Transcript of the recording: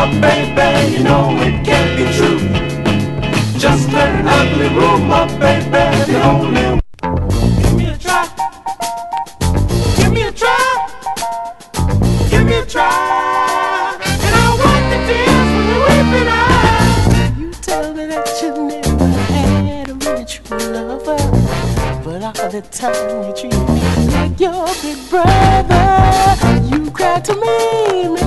rumor, baby, you know it can't be true. Just an ugly rumor, baby, the only. Give me a try. Give me a try. Give me a try. And I wipe the tears from your weeping eyes. You tell me that you never had a really true lover, but all the time you treat me like your big brother. You cried to me.